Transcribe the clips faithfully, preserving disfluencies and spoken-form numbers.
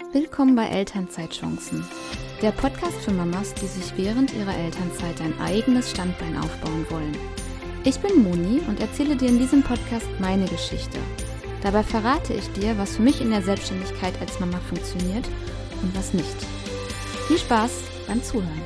Willkommen bei Elternzeitchancen, der Podcast für Mamas, die sich während ihrer Elternzeit ein eigenes Standbein aufbauen wollen. Ich bin Moni und erzähle dir in diesem Podcast meine Geschichte. Dabei verrate ich dir, was für mich in der Selbstständigkeit als Mama funktioniert und was nicht. Viel Spaß beim Zuhören.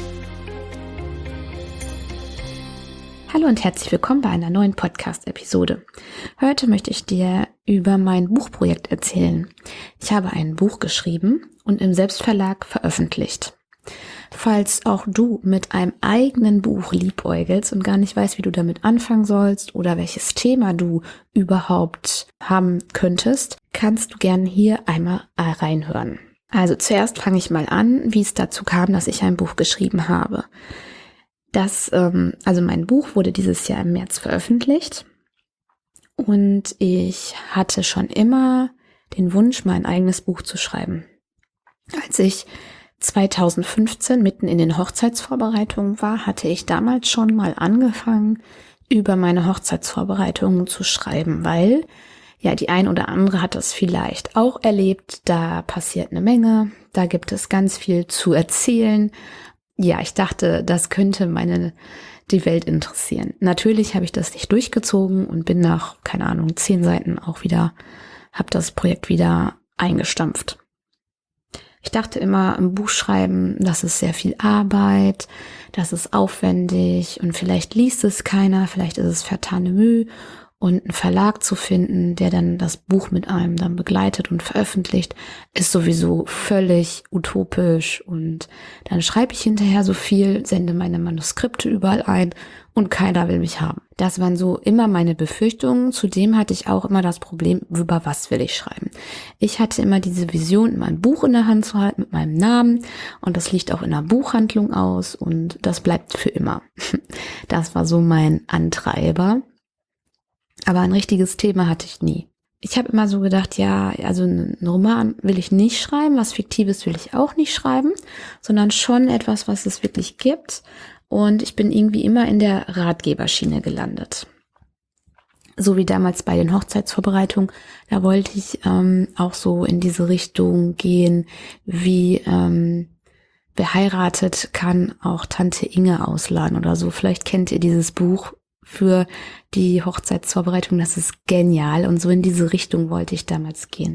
Hallo und herzlich willkommen bei einer neuen Podcast-Episode. Heute möchte ich dir über mein Buchprojekt erzählen. Ich habe ein Buch geschrieben und im Selbstverlag veröffentlicht. Falls auch du mit einem eigenen Buch liebäugelst und gar nicht weißt, wie du damit anfangen sollst oder welches Thema du überhaupt haben könntest, kannst du gerne hier einmal reinhören. Also zuerst fange ich mal an, wie es dazu kam, dass ich ein Buch geschrieben habe. Das, ähm, also mein Buch wurde dieses Jahr im März veröffentlicht und ich hatte schon immer den Wunsch, mein eigenes Buch zu schreiben. Als ich zweitausendfünfzehn mitten in den Hochzeitsvorbereitungen war, hatte ich damals schon mal angefangen, über meine Hochzeitsvorbereitungen zu schreiben, weil ja die ein oder andere hat das vielleicht auch erlebt. Da passiert eine Menge, da gibt es ganz viel zu erzählen. Ja, ich dachte, das könnte meine die Welt interessieren. Natürlich habe ich das nicht durchgezogen und bin nach, keine Ahnung, zehn Seiten auch wieder, habe das Projekt wieder eingestampft. Ich dachte immer, im Buch schreiben, das ist sehr viel Arbeit, das ist aufwendig und vielleicht liest es keiner, vielleicht ist es vertane Mühe. Und einen Verlag zu finden, der dann das Buch mit einem dann begleitet und veröffentlicht, ist sowieso völlig utopisch. Und dann schreibe ich hinterher so viel, sende meine Manuskripte überall ein und keiner will mich haben. Das waren so immer meine Befürchtungen. Zudem hatte ich auch immer das Problem, über was will ich schreiben. Ich hatte immer diese Vision, mein Buch in der Hand zu halten mit meinem Namen. Und das liegt auch in einer Buchhandlung aus und das bleibt für immer. Das war so mein Antreiber. Aber ein richtiges Thema hatte ich nie. Ich habe immer so gedacht, ja, also einen Roman will ich nicht schreiben, was Fiktives will ich auch nicht schreiben, sondern schon etwas, was es wirklich gibt. Und ich bin irgendwie immer in der Ratgeberschiene gelandet. So wie damals bei den Hochzeitsvorbereitungen, da wollte ich ähm, auch so in diese Richtung gehen, wie ähm, wer heiratet, kann auch Tante Inge ausladen oder so. Vielleicht kennt ihr dieses Buch für die Hochzeitsvorbereitung, das ist genial und so in diese Richtung wollte ich damals gehen.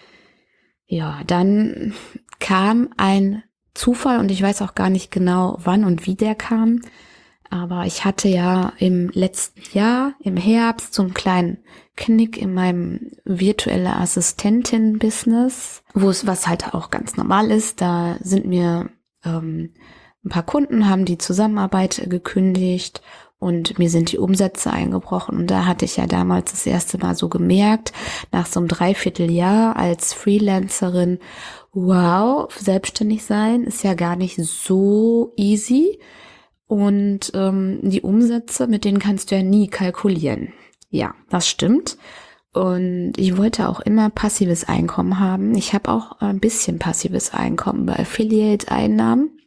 Ja, dann kam ein Zufall und ich weiß auch gar nicht genau, wann und wie der kam, aber ich hatte ja im letzten Jahr, im Herbst, so einen kleinen Knick in meinem virtuelle Assistentin-Business, wo es, was halt auch ganz normal ist, da sind mir ähm, ein paar Kunden, haben die Zusammenarbeit gekündigt und mir sind die Umsätze eingebrochen. Und da hatte ich ja damals das erste Mal so gemerkt, nach so einem Dreivierteljahr als Freelancerin, wow, selbstständig sein ist ja gar nicht so easy. Und ähm, die Umsätze, mit denen kannst du ja nie kalkulieren. Ja, das stimmt. Und ich wollte auch immer passives Einkommen haben. Ich habe auch ein bisschen passives Einkommen bei Affiliate-Einnahmen.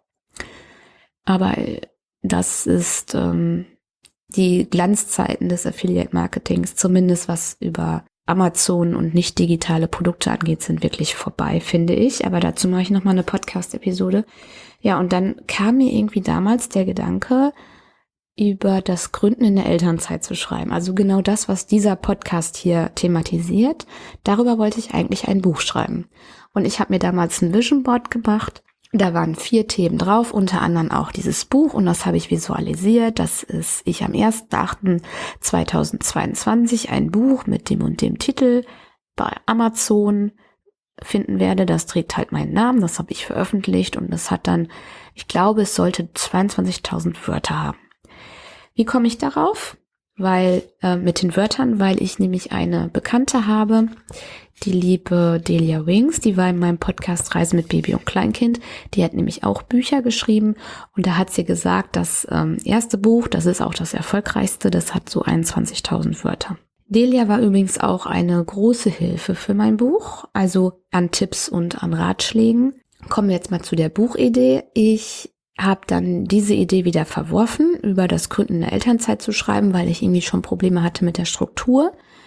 Aber das ist ähm, die Glanzzeiten des Affiliate-Marketings, zumindest was über Amazon und nicht digitale Produkte angeht, sind wirklich vorbei, finde ich. Aber dazu mache ich nochmal eine Podcast-Episode. Ja, und dann kam mir irgendwie damals der Gedanke, über das Gründen in der Elternzeit zu schreiben. Also genau das, was dieser Podcast hier thematisiert. Darüber wollte ich eigentlich ein Buch schreiben. Und ich habe mir damals ein Vision Board gemacht. Da waren vier Themen drauf, unter anderem auch dieses Buch und das habe ich visualisiert. Das ist ich am ersten achten zweitausendzweiundzwanzig ein Buch mit dem und dem Titel bei Amazon finden werde. Das trägt halt meinen Namen, das habe ich veröffentlicht und das hat dann, ich glaube, es sollte zweiundzwanzigtausend Wörter haben. Wie komme ich darauf? Weil äh, mit den Wörtern, weil ich nämlich eine Bekannte habe, die liebe Delia Wings, die war in meinem Podcast Reisen mit Baby und Kleinkind. Die hat nämlich auch Bücher geschrieben und da hat sie gesagt, das ähm, erste Buch, das ist auch das erfolgreichste, das hat so einundzwanzigtausend Wörter. Delia war übrigens auch eine große Hilfe für mein Buch, also an Tipps und an Ratschlägen. Kommen wir jetzt mal zu der Buchidee. Ich habe dann diese Idee wieder verworfen, über das Gründen in der Elternzeit zu schreiben, weil ich irgendwie schon Probleme hatte mit der Struktur.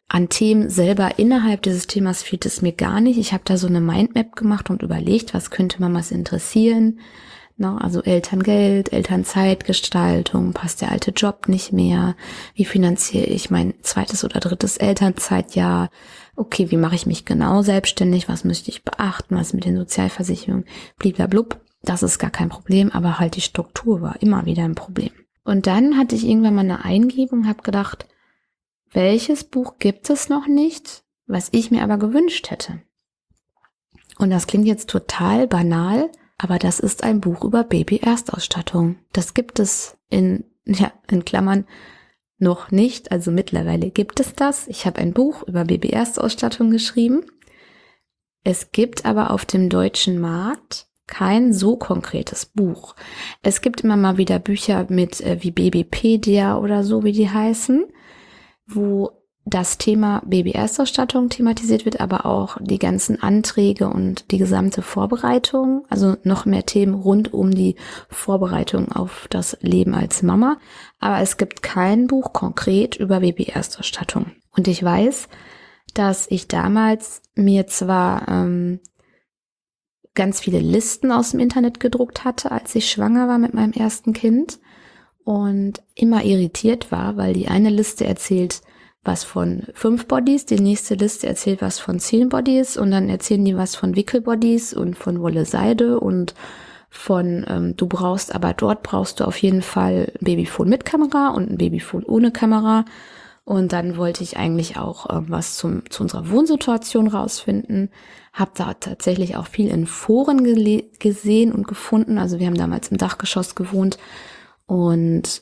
an Themen selber innerhalb dieses Themas fehlt es mir gar nicht. Ich habe da so eine Mindmap gemacht und überlegt, was könnte Mamas interessieren. No, also Elterngeld, Elternzeitgestaltung, passt der alte Job nicht mehr? Wie finanziere ich mein zweites oder drittes Elternzeitjahr? Okay, wie mache ich mich genau selbstständig? Was müsste ich beachten? Was mit den Sozialversicherungen? Bliblablub. Das ist gar kein Problem, aber halt die Struktur war immer wieder ein Problem. Und dann hatte ich irgendwann mal eine Eingebung, habe gedacht, welches Buch gibt es noch nicht, was ich mir aber gewünscht hätte? Und das klingt jetzt total banal, aber das ist ein Buch über Baby-Erstausstattung. Das gibt es in, ja, in Klammern noch nicht, also mittlerweile gibt es das. Ich habe ein Buch über Baby-Erstausstattung geschrieben. Es gibt aber auf dem deutschen Markt kein so konkretes Buch. Es gibt immer mal wieder Bücher mit äh, wie Babypedia oder so, wie die heißen, wo das Thema Baby-Erstausstattung thematisiert wird, aber auch die ganzen Anträge und die gesamte Vorbereitung, also noch mehr Themen rund um die Vorbereitung auf das Leben als Mama. Aber es gibt kein Buch konkret über Baby-Erstausstattung. Und ich weiß, dass ich damals mir zwar ähm, ganz viele Listen aus dem Internet gedruckt hatte, als ich schwanger war mit meinem ersten Kind und immer irritiert war, weil die eine Liste erzählt was von fünf Bodies, die nächste Liste erzählt was von zehn Bodies und dann erzählen die was von Wickelbodies und von Wolle Seide und von ähm, du brauchst, aber dort brauchst du auf jeden Fall ein Babyphone mit Kamera und ein Babyphone ohne Kamera. Und dann wollte ich eigentlich auch äh, was zum, zu unserer Wohnsituation rausfinden. Habe da tatsächlich auch viel in Foren gele- gesehen und gefunden. Also wir haben damals im Dachgeschoss gewohnt und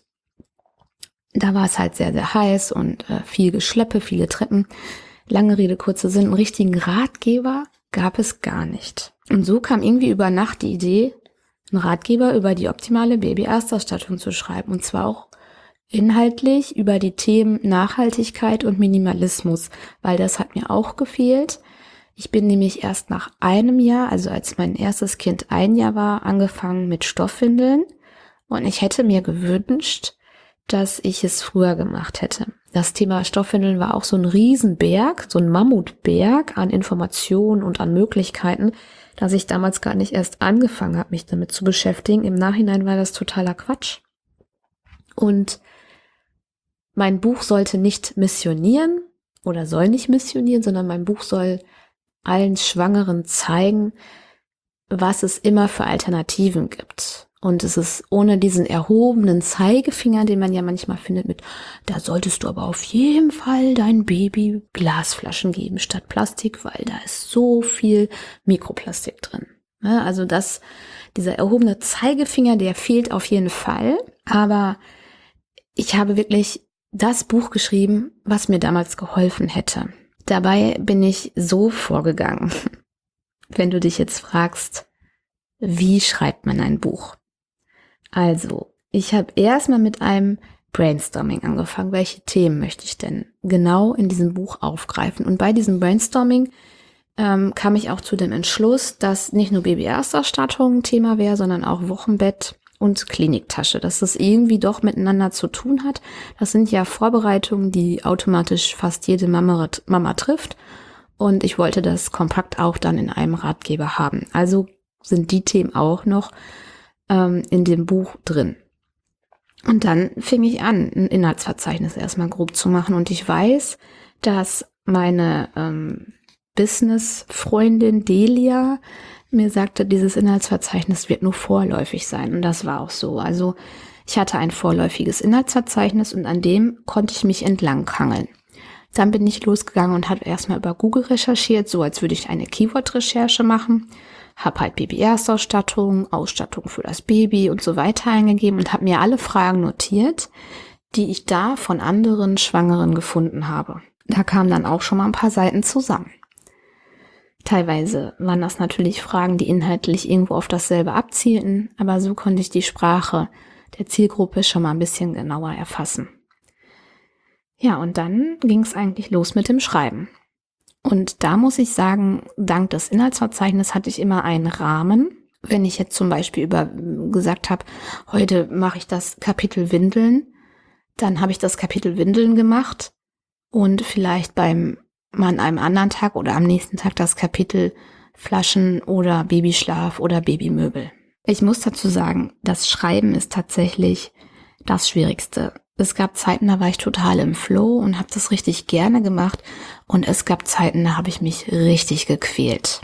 da war es halt sehr, sehr heiß und äh, viel Geschleppe, viele Treppen. Lange Rede, kurzer Sinn, einen richtigen Ratgeber gab es gar nicht. Und so kam irgendwie über Nacht die Idee, einen Ratgeber über die optimale Baby-Erstausstattung zu schreiben. Und zwar auch inhaltlich über die Themen Nachhaltigkeit und Minimalismus, weil das hat mir auch gefehlt. Ich bin nämlich erst nach einem Jahr, also als mein erstes Kind ein Jahr war, angefangen mit Stoffwindeln. Und ich hätte mir gewünscht, dass ich es früher gemacht hätte. Das Thema Stoffwindeln war auch so ein Riesenberg, so ein Mammutberg an Informationen und an Möglichkeiten, dass ich damals gar nicht erst angefangen habe, mich damit zu beschäftigen. Im Nachhinein war das totaler Quatsch. Und mein Buch sollte nicht missionieren oder soll nicht missionieren, sondern mein Buch soll allen Schwangeren zeigen, was es immer für Alternativen gibt. Und es ist ohne diesen erhobenen Zeigefinger, den man ja manchmal findet mit, da solltest du aber auf jeden Fall dein Baby Glasflaschen geben statt Plastik, weil da ist so viel Mikroplastik drin. Ja, also das, dieser erhobene Zeigefinger, der fehlt auf jeden Fall. Aber ich habe wirklich das Buch geschrieben, was mir damals geholfen hätte. Dabei bin ich so vorgegangen. Wenn du dich jetzt fragst, wie schreibt man ein Buch? Also, ich habe erstmal mit einem Brainstorming angefangen. Welche Themen möchte ich denn genau in diesem Buch aufgreifen? Und bei diesem Brainstorming ähm, kam ich auch zu dem Entschluss, dass nicht nur Baby-Erstausstattung ein Thema wäre, sondern auch Wochenbett und Kliniktasche, dass das irgendwie doch miteinander zu tun hat. Das sind ja Vorbereitungen, die automatisch fast jede Mama, Mama trifft. Und ich wollte das kompakt auch dann in einem Ratgeber haben. Also sind die Themen auch noch ähm, in dem Buch drin. Und dann fing ich an, ein Inhaltsverzeichnis erstmal grob zu machen. Und ich weiß, dass meine ähm, Business-Freundin Delia mir sagte, dieses Inhaltsverzeichnis wird nur vorläufig sein. Und das war auch so. Also ich hatte ein vorläufiges Inhaltsverzeichnis und an dem konnte ich mich entlanghangeln. Dann bin ich losgegangen und habe erstmal über Google recherchiert, so als würde ich eine Keyword-Recherche machen. Habe halt Baby-Erstausstattung, Ausstattung für das Baby und so weiter eingegeben und habe mir alle Fragen notiert, die ich da von anderen Schwangeren gefunden habe. Da kamen dann auch schon mal ein paar Seiten zusammen. Teilweise waren das natürlich Fragen, die inhaltlich irgendwo auf dasselbe abzielten, aber so konnte ich die Sprache der Zielgruppe schon mal ein bisschen genauer erfassen. Ja, und dann ging es eigentlich los mit dem Schreiben. Und da muss ich sagen, dank des Inhaltsverzeichnisses hatte ich immer einen Rahmen. Wenn ich jetzt zum Beispiel über gesagt habe, heute mache ich das Kapitel Windeln, dann habe ich das Kapitel Windeln gemacht und vielleicht beim mal an einem anderen Tag oder am nächsten Tag das Kapitel Flaschen oder Babyschlaf oder Babymöbel. Ich muss dazu sagen, das Schreiben ist tatsächlich das Schwierigste. Es gab Zeiten, da war ich total im Flow und habe das richtig gerne gemacht und es gab Zeiten, da habe ich mich richtig gequält.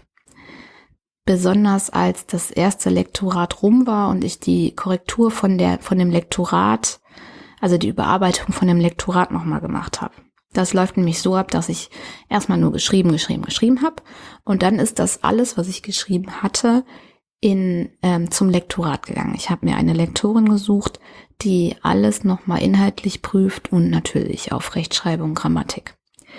Besonders als das erste Lektorat rum war und ich die Korrektur von der von dem Lektorat, also die Überarbeitung von dem Lektorat nochmal gemacht habe. Das läuft nämlich so ab, dass ich erstmal nur geschrieben, geschrieben, geschrieben habe und dann ist das alles, was ich geschrieben hatte, in ähm, zum Lektorat gegangen. Ich habe mir eine Lektorin gesucht, die alles nochmal inhaltlich prüft und natürlich auf Rechtschreibung, Grammatik.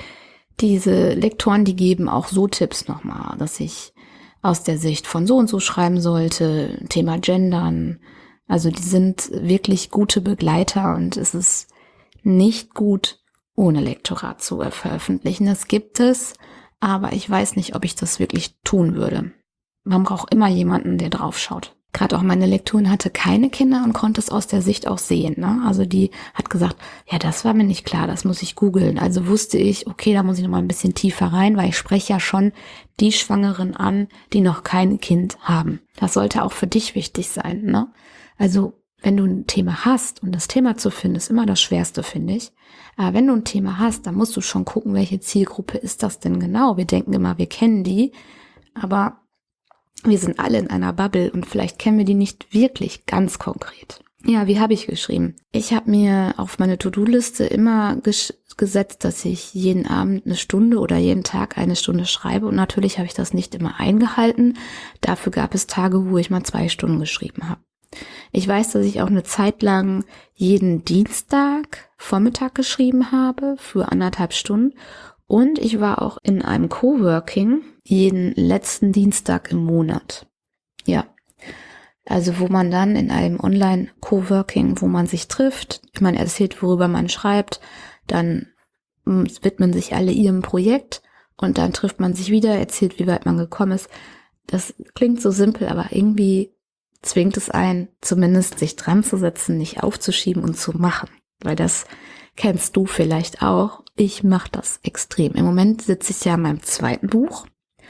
Diese Lektoren, die geben auch so Tipps nochmal, dass ich aus der Sicht von so und so schreiben sollte, Thema Gendern. Also die sind wirklich gute Begleiter und es ist nicht gut, ohne Lektorat zu veröffentlichen. Das gibt es, aber ich weiß nicht, ob ich das wirklich tun würde. Man braucht immer jemanden, der drauf schaut. Gerade auch meine Lektorin hatte keine Kinder und konnte es aus der Sicht auch sehen. Ne? Also die hat gesagt, ja, das war mir nicht klar, das muss ich googeln. Also wusste ich, okay, da muss ich noch mal ein bisschen tiefer rein, weil ich spreche ja schon die Schwangeren an, die noch kein Kind haben. Das sollte auch für dich wichtig sein. Ne? Also wenn du ein Thema hast, und das Thema zu finden, ist immer das Schwerste, finde ich. Aber wenn du ein Thema hast, dann musst du schon gucken, welche Zielgruppe ist das denn genau. Wir denken immer, wir kennen die, aber wir sind alle in einer Bubble und vielleicht kennen wir die nicht wirklich ganz konkret. Ja, wie habe ich geschrieben? Ich habe mir auf meine To-Do-Liste immer ges- gesetzt, dass ich jeden Abend eine Stunde oder jeden Tag eine Stunde schreibe und natürlich habe ich das nicht immer eingehalten. Dafür gab es Tage, wo ich mal zwei Stunden geschrieben habe. Ich weiß, dass ich auch eine Zeit lang jeden Dienstag Vormittag geschrieben habe für anderthalb Stunden und ich war auch in einem Coworking jeden letzten Dienstag im Monat. Ja, also wo man dann in einem Online-Coworking, wo man sich trifft, man erzählt, worüber man schreibt, dann widmen sich alle ihrem Projekt und dann trifft man sich wieder, erzählt, wie weit man gekommen ist. Das klingt so simpel, aber irgendwie zwingt es einen, zumindest sich dran zu setzen, nicht aufzuschieben und zu machen. Weil das kennst du vielleicht auch. Ich mache das extrem. Im Moment sitze ich ja an meinem zweiten Buch.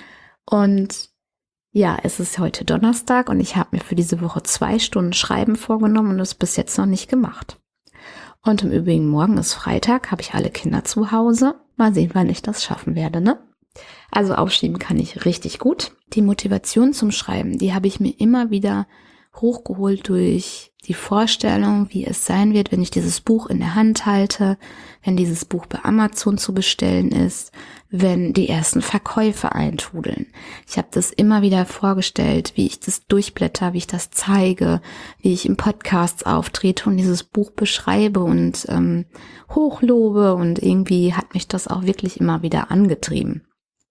Und ja, es ist heute Donnerstag und ich habe mir für diese Woche zwei Stunden Schreiben vorgenommen und das bis jetzt noch nicht gemacht. Und im Übrigen, morgen ist Freitag, habe ich alle Kinder zu Hause. Mal sehen, wann ich das schaffen werde, ne? Also aufschieben kann ich richtig gut. Die Motivation zum Schreiben, die habe ich mir immer wieder hochgeholt durch die Vorstellung, wie es sein wird, wenn ich dieses Buch in der Hand halte, wenn dieses Buch bei Amazon zu bestellen ist, wenn die ersten Verkäufe eintrudeln. Ich habe das immer wieder vorgestellt, wie ich das durchblätter, wie ich das zeige, wie ich im Podcast auftrete und dieses Buch beschreibe und ähm, hochlobe und irgendwie hat mich das auch wirklich immer wieder angetrieben.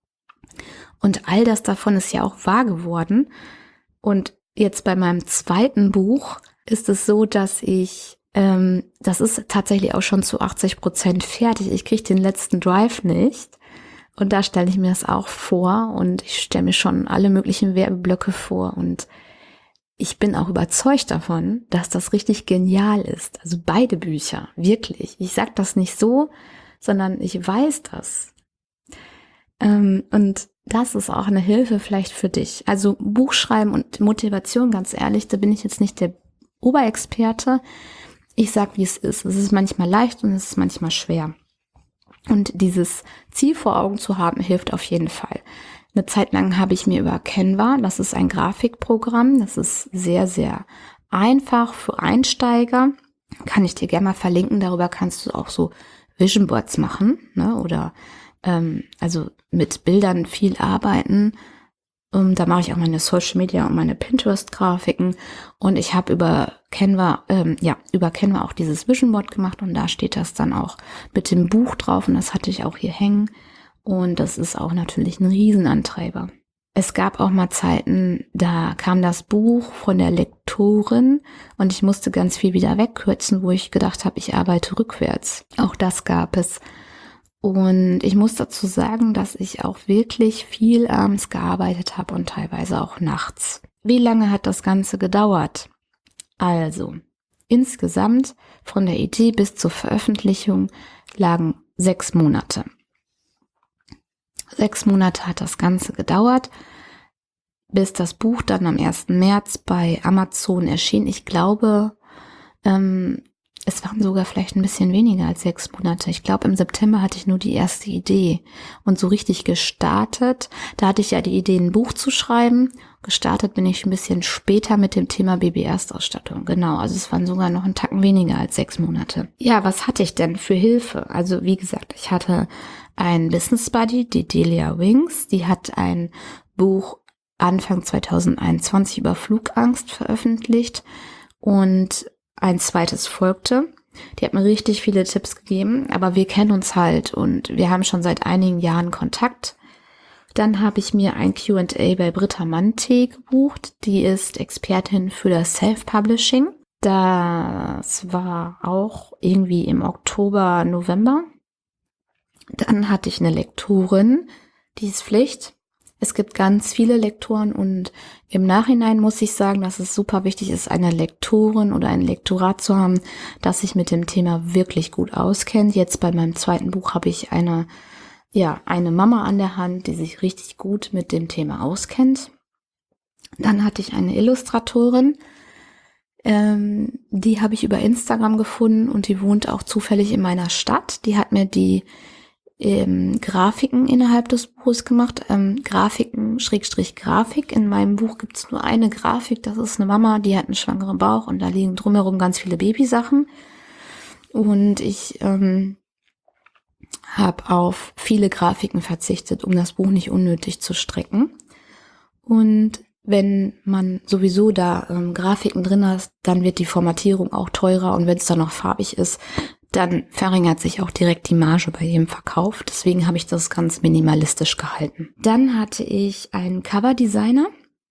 Und all das davon ist ja auch wahr geworden. Und jetzt bei meinem zweiten Buch ist es so, dass ich, ähm, das ist tatsächlich auch schon zu achtzig Prozent fertig. Ich kriege den letzten Drive nicht. Und da stelle ich mir das auch vor und ich stelle mir schon alle möglichen Werbeblöcke vor. Und ich bin auch überzeugt davon, dass das richtig genial ist. Also beide Bücher, wirklich. Ich sage das nicht so, sondern ich weiß das. Ähm, und das ist auch eine Hilfe vielleicht für dich. Also Buchschreiben und Motivation, ganz ehrlich, da bin ich jetzt nicht der Oberexperte. Ich sag, wie es ist. Es ist manchmal leicht und es ist manchmal schwer. Und dieses Ziel vor Augen zu haben, hilft auf jeden Fall. Eine Zeit lang habe ich mir über Canva, das ist ein Grafikprogramm, das ist sehr, sehr einfach für Einsteiger. Kann ich dir gerne mal verlinken, darüber kannst du auch so Vision Boards machen, ne? Oder ähm, also mit Bildern viel arbeiten. Um, da mache ich auch meine Social Media und meine Pinterest-Grafiken und ich habe über Canva, ähm, ja, über Canva auch dieses Vision Board gemacht und da steht das dann auch mit dem Buch drauf und das hatte ich auch hier hängen und das ist auch natürlich ein Riesenantreiber. Es gab auch mal Zeiten, da kam das Buch von der Lektorin und ich musste ganz viel wieder wegkürzen, wo ich gedacht habe, ich arbeite rückwärts. Auch das gab es. Und ich muss dazu sagen, dass ich auch wirklich viel abends gearbeitet habe und teilweise auch nachts. Wie lange hat das Ganze gedauert? Also, insgesamt von der Idee bis zur Veröffentlichung lagen sechs Monate. Sechs Monate hat das Ganze gedauert, bis das Buch dann am ersten März bei Amazon erschien. Ich glaube, ähm, es waren sogar vielleicht ein bisschen weniger als sechs Monate. Ich glaube, im September hatte ich nur die erste Idee und so richtig gestartet. Da hatte ich ja die Idee, ein Buch zu schreiben. Gestartet bin ich ein bisschen später mit dem Thema Baby-Erstausstattung. Genau, also es waren sogar noch einen Tacken weniger als sechs Monate. Ja, was hatte ich denn für Hilfe? Also wie gesagt, ich hatte einen Business Buddy, die Delia Wings. Die hat ein Buch Anfang zwanzig einundzwanzig über Flugangst veröffentlicht und ein zweites folgte. Die hat mir richtig viele Tipps gegeben, aber wir kennen uns halt und wir haben schon seit einigen Jahren Kontakt. Dann habe ich mir ein Q and A bei Britta Mante gebucht. Die ist Expertin für das Self-Publishing. Das war auch irgendwie im Oktober, November. Dann hatte ich eine Lektorin, die ist Pflicht. Es gibt ganz viele Lektoren und im Nachhinein muss ich sagen, dass es super wichtig ist, eine Lektorin oder ein Lektorat zu haben, das sich mit dem Thema wirklich gut auskennt. Jetzt bei meinem zweiten Buch habe ich eine, ja, eine Mama an der Hand, die sich richtig gut mit dem Thema auskennt. Dann hatte ich eine Illustratorin, ähm, die habe ich über Instagram gefunden und die wohnt auch zufällig in meiner Stadt. Die hat mir die Ähm, Grafiken innerhalb des Buches gemacht. Ähm, Grafiken, Schrägstrich Grafik. In meinem Buch gibt es nur eine Grafik. Das ist eine Mama, die hat einen schwangeren Bauch und da liegen drumherum ganz viele Babysachen. Und ich ähm, habe auf viele Grafiken verzichtet, um das Buch nicht unnötig zu strecken. Und wenn man sowieso da ähm, Grafiken drin hat, dann wird die Formatierung auch teurer und wenn es dann noch farbig ist, dann verringert sich auch direkt die Marge bei jedem Verkauf. Deswegen habe ich das ganz minimalistisch gehalten. Dann hatte ich einen Coverdesigner.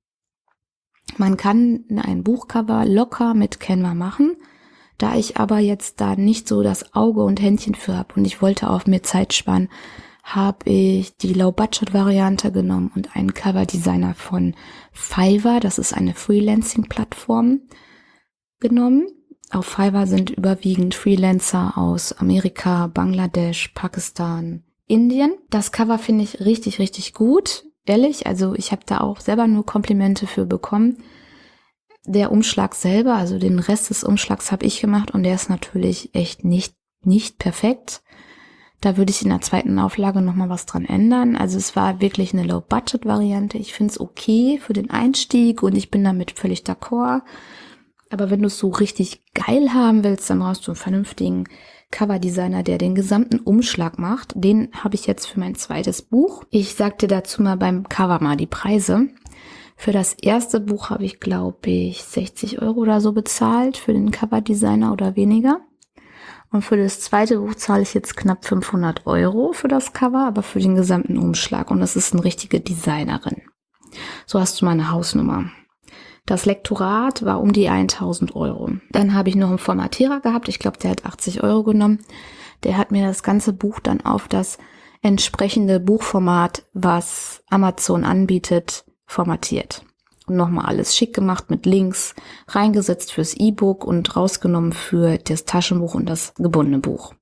Man kann ein Buchcover locker mit Canva machen. Da ich aber jetzt da nicht so das Auge und Händchen für habe und ich wollte auf mir Zeit sparen, habe ich die Low-Budget-Variante genommen und einen Coverdesigner von Fiverr, das ist eine Freelancing-Plattform, genommen. Auf Fiverr sind überwiegend Freelancer aus Amerika, Bangladesch, Pakistan, Indien. Das Cover finde ich richtig, richtig gut. Ehrlich, also ich habe da auch selber nur Komplimente für bekommen. Der Umschlag selber, also den Rest des Umschlags habe ich gemacht und der ist natürlich echt nicht, nicht perfekt. Da würde ich in der zweiten Auflage nochmal was dran ändern. Also es war wirklich eine Low-Budget-Variante. Ich finde es okay für den Einstieg und ich bin damit völlig d'accord. Aber wenn du es so richtig geil haben willst, dann brauchst du einen vernünftigen Coverdesigner, der den gesamten Umschlag macht. Den habe ich jetzt für mein zweites Buch. Ich sagte dazu mal beim Cover mal die Preise. Für das erste Buch habe ich, glaube ich, sechzig Euro oder so bezahlt für den Coverdesigner oder weniger. Und für das zweite Buch zahle ich jetzt knapp fünfhundert Euro für das Cover, aber für den gesamten Umschlag. Und das ist eine richtige Designerin. So hast du meine Hausnummer. Das Lektorat war um die tausend Euro. Dann habe ich noch einen Formatierer gehabt. Ich glaube, der hat achtzig Euro genommen. Der hat mir das ganze Buch dann auf das entsprechende Buchformat, was Amazon anbietet, formatiert. Und nochmal alles schick gemacht mit Links, reingesetzt fürs E-Book und rausgenommen für das Taschenbuch und das gebundene Buch.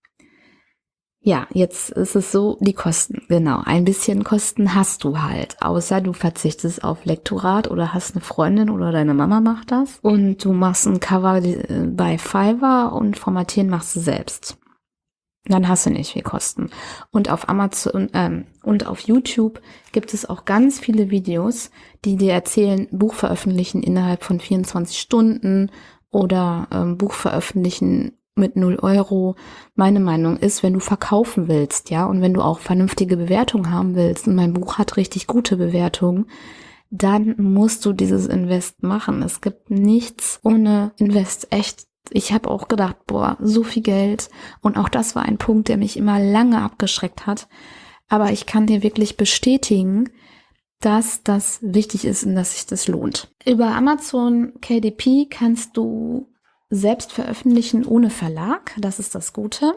Ja, jetzt ist es so, die Kosten, genau, ein bisschen Kosten hast du halt, außer du verzichtest auf Lektorat oder hast eine Freundin oder deine Mama macht das und du machst ein Cover bei Fiverr und formatieren machst du selbst. Dann hast du nicht viel Kosten. Und auf Amazon ähm, und auf YouTube gibt es auch ganz viele Videos, die dir erzählen, Buch veröffentlichen innerhalb von vierundzwanzig Stunden oder ähm, Buch veröffentlichen mit null Euro. Meine Meinung ist, wenn du verkaufen willst, ja, und wenn du auch vernünftige Bewertungen haben willst, und mein Buch hat richtig gute Bewertungen, dann musst du dieses Invest machen. Es gibt nichts ohne Invest, echt. Ich habe auch gedacht, boah, so viel Geld. Und auch das war ein Punkt, der mich immer lange abgeschreckt hat. Aber ich kann dir wirklich bestätigen, dass das wichtig ist und dass sich das lohnt. Über Amazon K D P kannst du selbst veröffentlichen ohne Verlag. Das ist das Gute.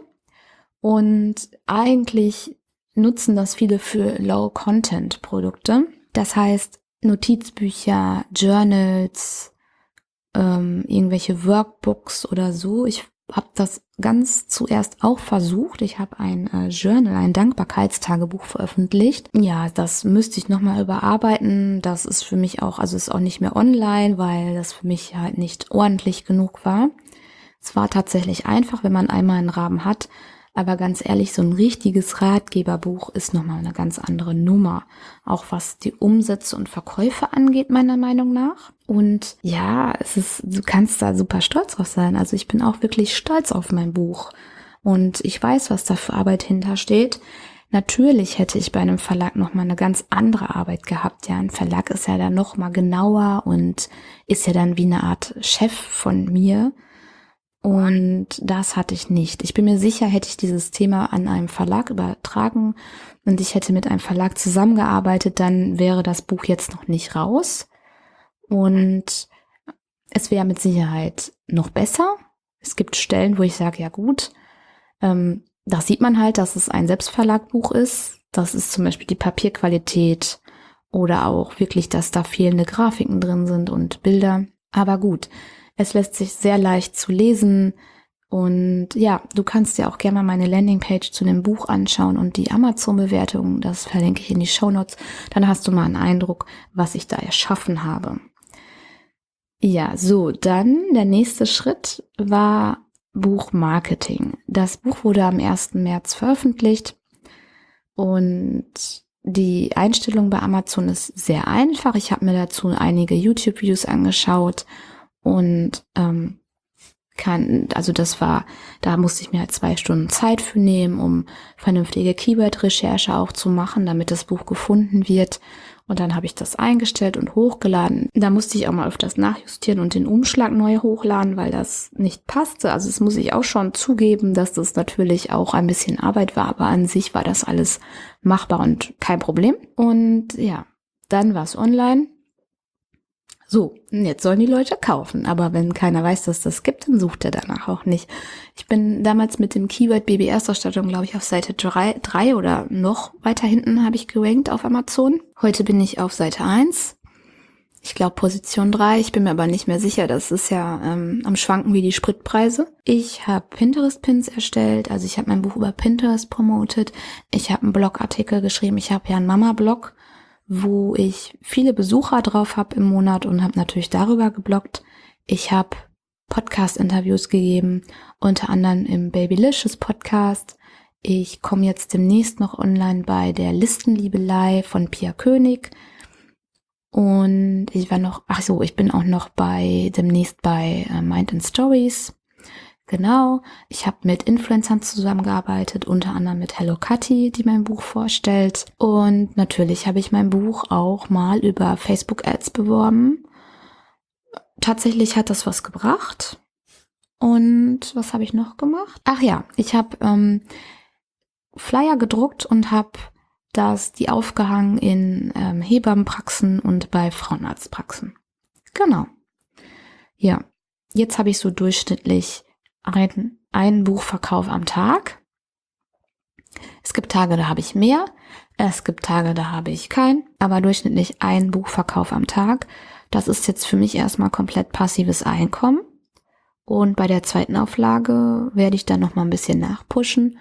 Und eigentlich nutzen das viele für Low-Content-Produkte. Das heißt Notizbücher, Journals, ähm, irgendwelche Workbooks oder so. Ich habe das ganz zuerst auch versucht. Ich habe ein äh, Journal, ein Dankbarkeitstagebuch veröffentlicht. Ja, das müsste ich nochmal überarbeiten. Das ist für mich auch, also ist auch nicht mehr online, weil das für mich halt nicht ordentlich genug war. Es war tatsächlich einfach, wenn man einmal einen Rahmen hat. Aber ganz ehrlich, so ein richtiges Ratgeberbuch ist nochmal eine ganz andere Nummer. Auch was die Umsätze und Verkäufe angeht, meiner Meinung nach. Und ja, es ist, du kannst da super stolz drauf sein. Also ich bin auch wirklich stolz auf mein Buch. Und ich weiß, was da für Arbeit hintersteht. Natürlich hätte ich bei einem Verlag nochmal eine ganz andere Arbeit gehabt. Ja, ein Verlag ist ja dann nochmal genauer und ist ja dann wie eine Art Chef von mir. Und das hatte ich nicht. Ich bin mir sicher, hätte ich dieses Thema an einem Verlag übertragen und ich hätte mit einem Verlag zusammengearbeitet, dann wäre das Buch jetzt noch nicht raus. Und es wäre mit Sicherheit noch besser. Es gibt Stellen, wo ich sage, ja gut, ähm, das sieht man halt, dass es ein Selbstverlagbuch ist. Das ist zum Beispiel die Papierqualität oder auch wirklich, dass da fehlende Grafiken drin sind und Bilder. Aber gut. Es lässt sich sehr leicht zu lesen und ja, du kannst dir auch gerne mal meine Landingpage zu dem Buch anschauen und die Amazon-Bewertung, das verlinke ich in die Shownotes, dann hast du mal einen Eindruck, was ich da erschaffen habe. Ja, so, dann der nächste Schritt war Buchmarketing. Das Buch wurde am ersten März veröffentlicht und die Einstellung bei Amazon ist sehr einfach. Ich habe mir dazu einige YouTube-Videos angeschaut. Und ähm, kann, also das war, da musste ich mir halt zwei Stunden Zeit für nehmen, um vernünftige Keyword-Recherche auch zu machen, damit das Buch gefunden wird. Und dann habe ich das eingestellt und hochgeladen. Da musste ich auch mal öfters nachjustieren und den Umschlag neu hochladen, weil das nicht passte. Also das muss ich auch schon zugeben, dass das natürlich auch ein bisschen Arbeit war, aber an sich war das alles machbar und kein Problem. Und ja, dann war es online. So, jetzt sollen die Leute kaufen, aber wenn keiner weiß, dass das gibt, dann sucht er danach auch nicht. Ich bin damals mit dem Keyword Baby Erstausstattung, glaube ich, auf Seite drei, drei oder noch weiter hinten habe ich gerankt auf Amazon. Heute bin ich auf Seite eins. Ich glaube Position drei, ich bin mir aber nicht mehr sicher, das ist ja ähm, am Schwanken wie die Spritpreise. Ich habe Pinterest-Pins erstellt, also ich habe mein Buch über Pinterest promotet. Ich habe einen Blogartikel geschrieben, ich habe ja einen Mama-Blog, wo ich viele Besucher drauf habe im Monat und habe natürlich darüber gebloggt. Ich habe Podcast-Interviews gegeben, unter anderem im Babylicious Podcast. Ich komme jetzt demnächst noch online bei der Listenliebelei von Pia König. Und ich war noch, ach so, ich bin auch noch bei demnächst bei äh, Mind and Stories. Genau, ich habe mit Influencern zusammengearbeitet, unter anderem mit Hello Kitty, die mein Buch vorstellt. Und natürlich habe ich mein Buch auch mal über Facebook Ads beworben. Tatsächlich hat das was gebracht. Und was habe ich noch gemacht? Ach ja, ich habe ähm, Flyer gedruckt und habe das die aufgehangen in ähm, Hebammenpraxen und bei Frauenarztpraxen. Genau. Ja, jetzt habe ich so durchschnittlich ein, ein Buchverkauf am Tag. Es gibt Tage, da habe ich mehr. Es gibt Tage, da habe ich keinen. Aber durchschnittlich ein Buchverkauf am Tag. Das ist jetzt für mich erstmal komplett passives Einkommen. Und bei der zweiten Auflage werde ich dann nochmal ein bisschen nachpushen.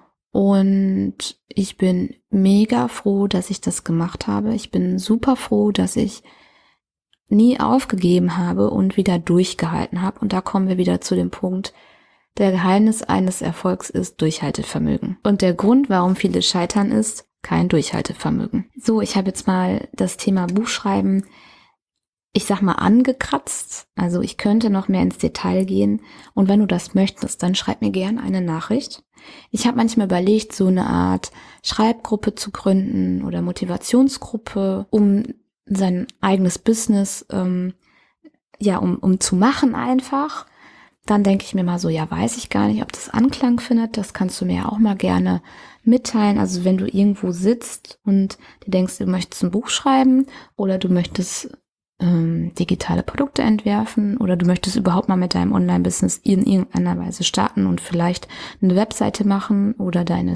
Und ich bin mega froh, dass ich das gemacht habe. Ich bin super froh, dass ich nie aufgegeben habe und wieder durchgehalten habe. Und da kommen wir wieder zu dem Punkt, der Geheimnis eines Erfolgs ist Durchhaltevermögen. Und der Grund, warum viele scheitern, ist kein Durchhaltevermögen. So, ich habe jetzt mal das Thema Buchschreiben, ich sag mal, angekratzt. Also ich könnte noch mehr ins Detail gehen. Und wenn du das möchtest, dann schreib mir gerne eine Nachricht. Ich habe manchmal überlegt, so eine Art Schreibgruppe zu gründen oder Motivationsgruppe, um sein eigenes Business, ähm, ja, um, um zu machen einfach. Dann denke ich mir mal so, ja, weiß ich gar nicht, ob das Anklang findet. Das kannst du mir ja auch mal gerne mitteilen. Also wenn du irgendwo sitzt und du denkst, du möchtest ein Buch schreiben oder du möchtest ähm, digitale Produkte entwerfen oder du möchtest überhaupt mal mit deinem Online-Business in irgendeiner Weise starten und vielleicht eine Webseite machen oder deine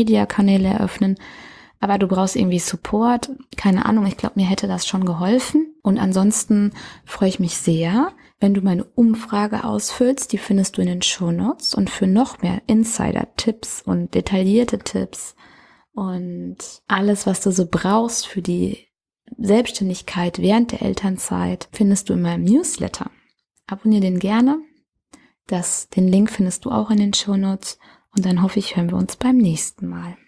Social-Media-Kanäle eröffnen, aber du brauchst irgendwie Support, keine Ahnung, ich glaube, mir hätte das schon geholfen. Und ansonsten freue ich mich sehr, wenn du meine Umfrage ausfüllst. Die findest du in den Shownotes. Und für noch mehr Insider-Tipps und detaillierte Tipps und alles, was du so brauchst für die Selbstständigkeit während der Elternzeit, findest du in meinem Newsletter. Abonniere den gerne. Das, den Link findest du auch in den Shownotes. Und dann hoffe ich, hören wir uns beim nächsten Mal.